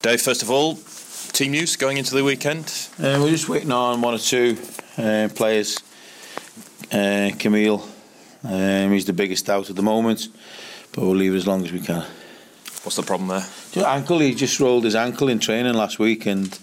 Dave, first of all, team news going into the weekend? We're just waiting on one or two players. Camille, he's the biggest out at the moment, but we'll leave it as long as we can. What's the problem there? Just ankle. He just rolled his ankle in training last week, and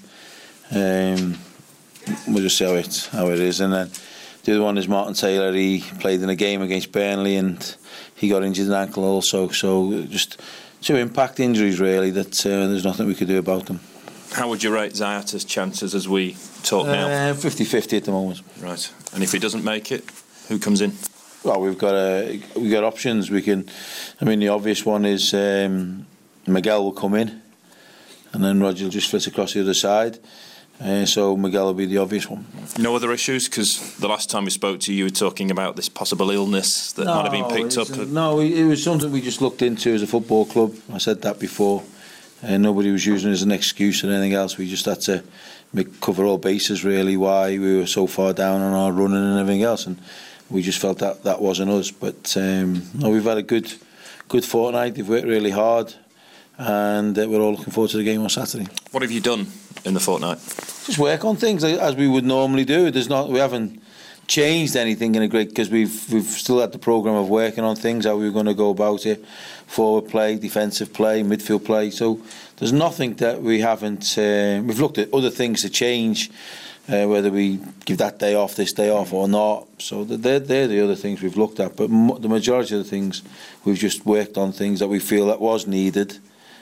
we'll just see how it is. And then the other one is Martin Taylor. He played in a game against Burnley and he got injured in the ankle also. So just two impact injuries really that there's nothing we could do about them. How would you rate Zayata's chances as we talk now? 50-50 at the moment. Right. And if he doesn't make it, who comes in? Well, we've got options. We can. I mean, the obvious one is Miguel will come in, and then Roger will just flit across the other side. So Miguel will be the obvious one. No other issues? Because the last time we spoke to you, you were talking about this possible illness that might have been picked up. No, it was something we just looked into as a football club. I said that before. Nobody was using it as an excuse or anything else. We just had to cover all bases really, why we were so far down on our running and everything else, and we just felt that wasn't us. But no, we've had a good fortnight. They've worked really hard, and we're all looking forward to the game on Saturday. What have you done in the fortnight? Just work on things as we would normally do. We haven't changed anything in a great, because we've still had the programme of working on things, how we were going to go about it, forward play, defensive play, midfield play. So there's nothing that we haven't. We've looked at other things to change, whether we give that day off, this day off, or not. So they're the other things we've looked at. But the majority of the things we've just worked on things that we feel that was needed,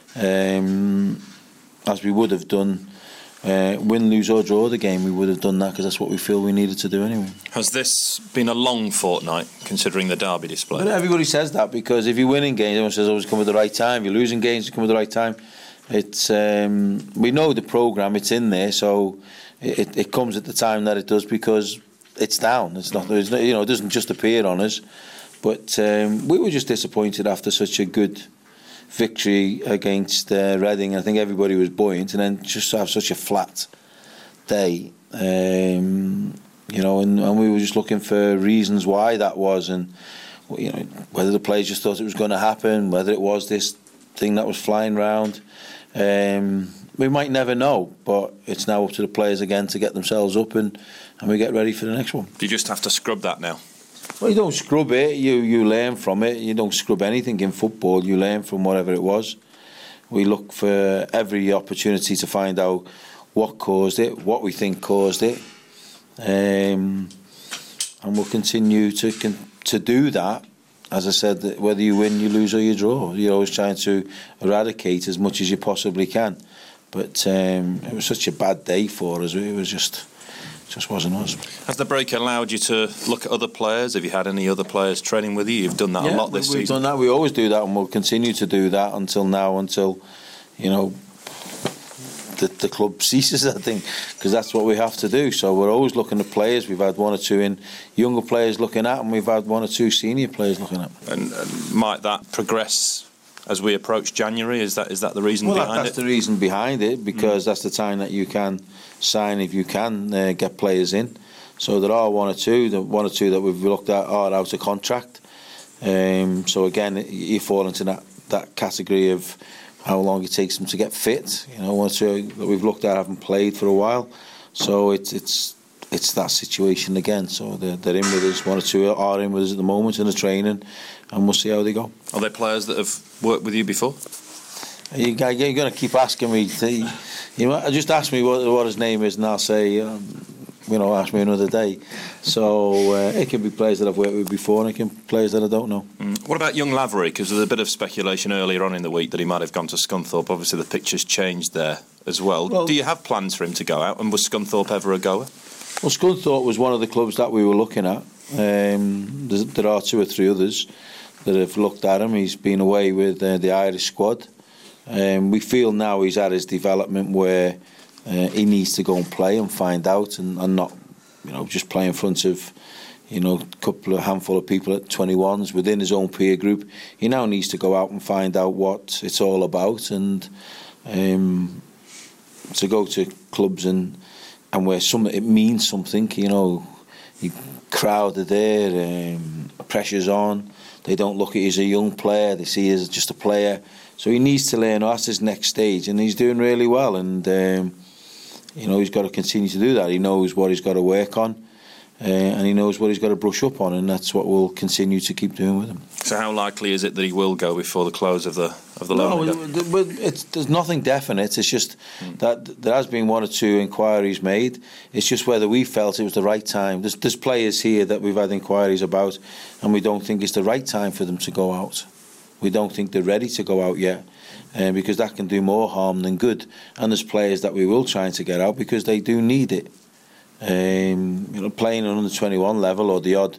as we would have done. Win, lose or draw the game, we would have done that because that's what we feel we needed to do anyway. Has this been a long fortnight considering the derby display? But everybody says that, because if you're winning games, everyone says always come at the right time. If you're losing games, you come at the right time. It's we know the programme, it's in there, so it comes at the time that it does because it's down. It's not, it doesn't just appear on us. But we were just disappointed after such a good victory against Reading. I think everybody was buoyant, and then just to have such a flat day, and we were just looking for reasons why that was, and whether the players just thought it was going to happen, whether it was this thing that was flying round. We might never know, but it's now up to the players again to get themselves up and we get ready for the next one. Do you just have to scrub that now? Well, you don't scrub it, you learn from it. You don't scrub anything in football, you learn from whatever it was. We look for every opportunity to find out what caused it, what we think caused it, and we'll continue to do that. As I said, whether you win, you lose or you draw, you're always trying to eradicate as much as you possibly can. But it was such a bad day for us, it was just wasn't us. Has the break allowed you to look at other players? Have you had any other players training with you? You've done that a lot this season. We've done that. We always do that, and we'll continue to do that until the club ceases, I think, because that's what we have to do. So we're always looking at players. We've had one or two younger players looking at, and we've had one or two senior players looking at. And might that progress as we approach January? Is that the reason behind it? That's the reason behind it, because that's the time that you can sign, if you can get players in. So there are one or two that we've looked at are out of contract. So again, you fall into that category of how long it takes them to get fit. One or two that we've looked at haven't played for a while. So it's that situation again. So they're in with us. One or two are in with us at the moment in the training, and we'll see how they go. Are there players that have worked with you before? You're going to keep asking me. Just ask me what his name is, and I'll say, ask me another day. So it can be players that I've worked with before, and it can be players that I don't know. What about young Lavery? Because there was a bit of speculation earlier on in the week that he might have gone to Scunthorpe. Obviously, the picture's changed there as well. Do you have plans for him to go out? And was Scunthorpe ever a goer? Well, Scunthorpe was one of the clubs that we were looking at. There are two or three others that have looked at him. He's been away with the Irish squad. We feel now he's at his development where he needs to go and play and find out, and not just play in front of a handful of people at 21s within his own peer group. He now needs to go out and find out what it's all about, and to go to clubs and where it means something. The crowd are there, pressure's on. They don't look at you as a young player, they see you as just a player So he needs to learn. That's his next stage, and he's doing really well. And he's got to continue to do that. He knows what he's got to work on, and he knows what he's got to brush up on, and that's what we'll continue to keep doing with him. So how likely is it that he will go before the close of the loan window? There's nothing definite. It's just that there has been 1 or 2 inquiries made. It's just whether we felt it was the right time. There's players here that we've had inquiries about, and we don't think it's the right time for them to go out. We don't think they're ready to go out yet, because that can do more harm than good. And there's players that we will try to get out because they do need it. Playing on under 21 level, or the odd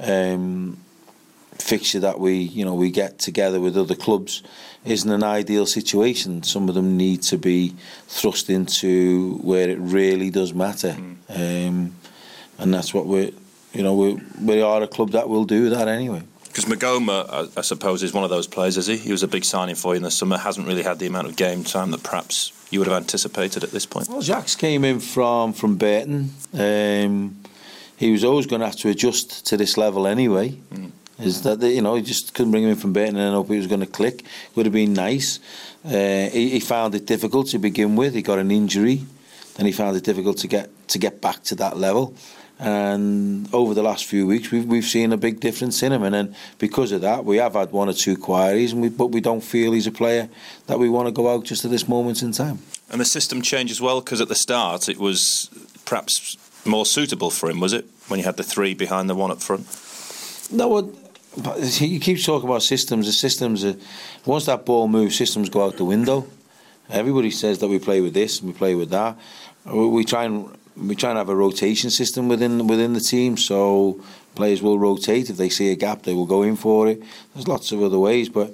fixture that we get together with other clubs, isn't an ideal situation. Some of them need to be thrust into where it really does matter, and that's what we are a club that will do that anyway. Because Magoma, I suppose, is one of those players, is he? He was a big signing for you in the summer, hasn't really had the amount of game time that perhaps you would have anticipated at this point. Well, Jacques came in from Burton. He was always going to have to adjust to this level anyway. Is that he just couldn't bring him in from Burton and hope he was going to click. Would have been nice. He found it difficult to begin with. He got an injury, then he found it difficult to get back to that level. And over the last few weeks, we've seen a big difference in him, and then because of that, we have had 1 or 2 queries, but we don't feel he's a player that we want to go out just at this moment in time. And the system changed as well, because at the start it was perhaps more suitable for him, was it, when you had the 3 behind the 1 up front? No, he keeps talking about systems. The systems are, once that ball moves, systems go out the window. Everybody says that we play with this and we play with that. We try and have a rotation system within the team, so players will rotate. If they see a gap, they will go in for it. There's lots of other ways, but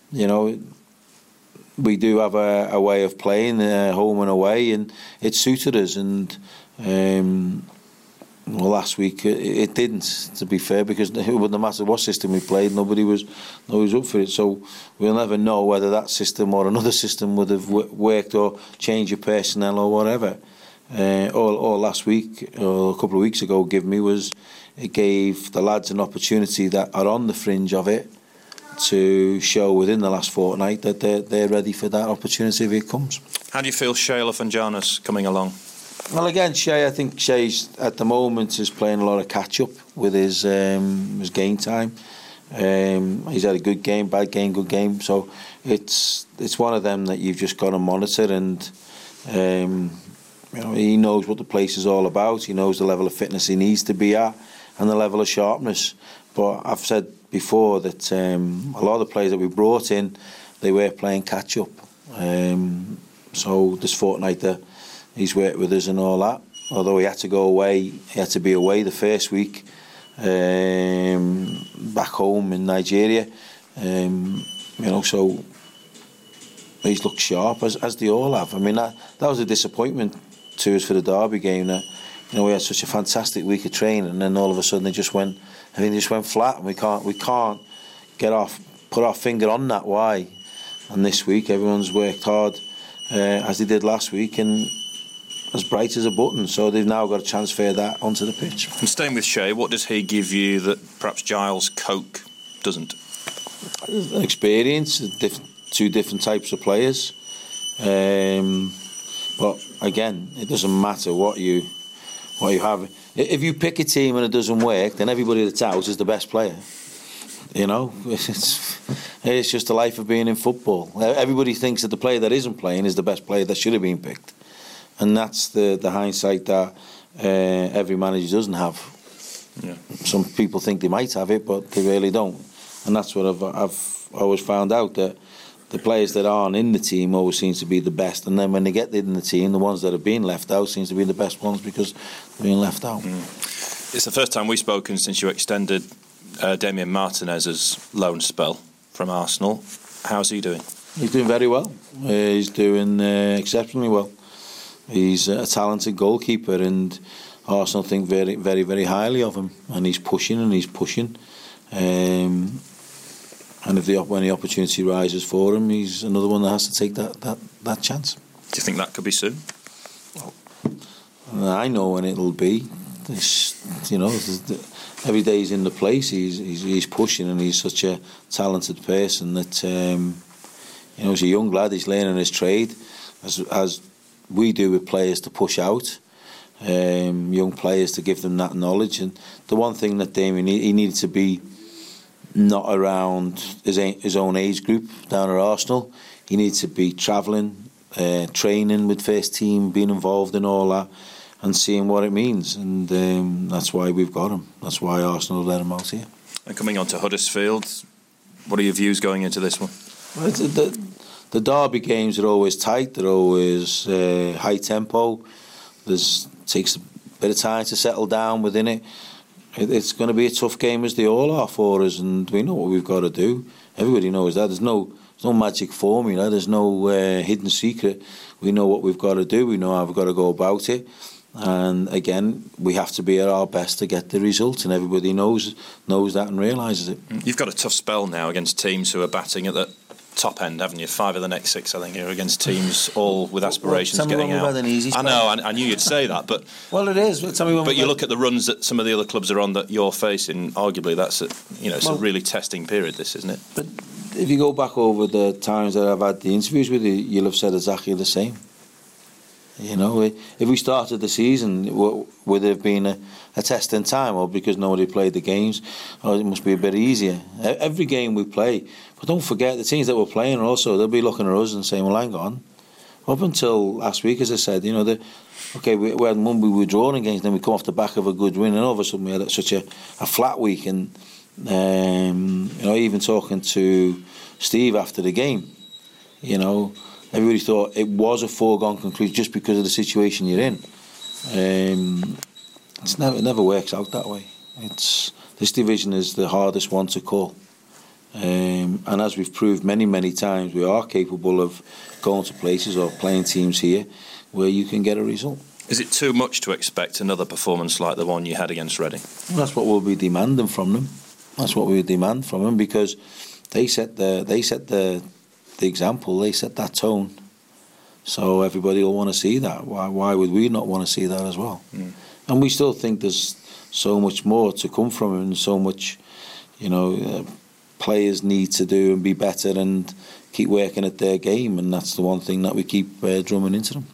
we do have a way of playing home and away, and it suited us. And last week it didn't, to be fair, because it wouldn't matter what system we played, nobody was up for it. So we'll never know whether that system or another system would have worked, or change of personnel or whatever. All last week, or a couple of weeks ago, it gave the lads an opportunity that are on the fringe of it to show within the last fortnight that they're ready for that opportunity if it comes. How do you feel Shea Lafon-Janus coming along? Well, again, I think Shea's at the moment is playing a lot of catch up with his game time. He's had a good game, bad game, good game. So it's one of them that you've just got to monitor, and he knows what the place is all about. He knows the level of fitness he needs to be at and the level of sharpness. But I've said before that a lot of the players that we brought in, they were playing catch up. So this fortnight that he's worked with us and all that, although he had to go away, he had to be away the first week back home in Nigeria. So he's looked sharp, as they all have. I mean, that was a disappointment to us for the Derby game, that we had such a fantastic week of training, and then all of a sudden everything just went flat, and we can't put our finger on that why. And this week everyone's worked hard as they did last week, and as bright as a button, so they've now got to transfer that onto the pitch. And staying with Shea, what does he give you that perhaps Giles Coke doesn't? Experience, 2 different types of players. But again, it doesn't matter what you have. If you pick a team and it doesn't work, then everybody that's out is the best player. It's just the life of being in football. Everybody thinks that the player that isn't playing is the best player that should have been picked, and that's the hindsight that every manager doesn't have. Yeah. Some people think they might have it, but they really don't. And that's what I've always found out, that the players that aren't in the team always seems to be the best, and then when they get in the team, the ones that are being left out seems to be the best ones because they're being left out. It's the first time we've spoken since you extended Damien Martinez as loan spell from Arsenal. How's he doing? He's doing very well. He's doing exceptionally well. He's a talented goalkeeper, and Arsenal think very, very, very highly of him, and he's pushing. And when the opportunity rises for him, he's another one that has to take that chance. Do you think that could be soon? Well, I know when it'll be. Every day he's in the place, he's pushing, and he's such a talented person that You know, he's a young lad. He's learning his trade, as we do with players, to push out young players, to give them that knowledge. And the one thing that Damien, he needed to be not around his own age group down at Arsenal. He needs to be travelling, training with first team, being involved in all that, and seeing what it means. And that's why we've got him. That's why Arsenal let him out here. And coming on to Huddersfield, what are your views going into this one? Well, the derby games are always tight. They're always high tempo. Takes a bit of time to settle down within it. It's going to be a tough game, as they all are for us, and we know what we've got to do. Everybody knows that. There's no magic formula. There's no hidden secret. We know what we've got to do. We know how we've got to go about it. And again, we have to be at our best to get the result, and everybody knows that and realises it. You've got a tough spell now against teams who are batting at the top end, haven't you? 5 of the next 6, I think, are against teams all with aspirations well, getting out. Had an easy spell. I know, I knew you'd say that, but well, it is. Tell me when. But you look at the runs that some of the other clubs are on that you're facing. Arguably, that's a really testing period. This, isn't it? But if you go back over the times that I've had the interviews with you, you'll have said exactly the same. You know, if we started the season, would it have been a testing time, or because nobody played the games, or it must be a bit easier? Every game we play, but don't forget the teams that we're playing also, they'll be looking at us and saying, well, hang on. Up until last week, as I said, we had one we were drawing against, then we come off the back of a good win, and all of a sudden we had such a flat week. And even talking to Steve after the game, everybody thought it was a foregone conclusion just because of the situation you're in. It never works out that way. This division is the hardest one to call. And as we've proved many, many times, we are capable of going to places or playing teams here where you can get a result. Is it too much to expect another performance like the one you had against Reading? Well, that's what we'll be demanding from them. That's what we demand from them, because they set the example, they set that tone. So everybody will want to see that. Why would we not want to see that as well? Mm. And we still think there's so much more to come from it, and so much, players need to do and be better and keep working at their game, and that's the one thing that we keep drumming into them.